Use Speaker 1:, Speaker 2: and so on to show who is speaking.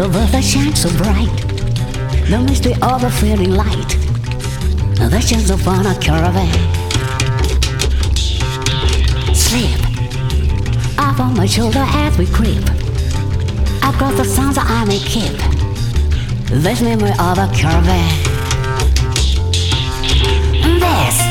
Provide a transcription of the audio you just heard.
Speaker 1: The world that shines so bright, the mystery of the fading light, the chance of on a caravan. Sleep up on my shoulder as we creep across the sounds that I may keep this memory of a caravan. This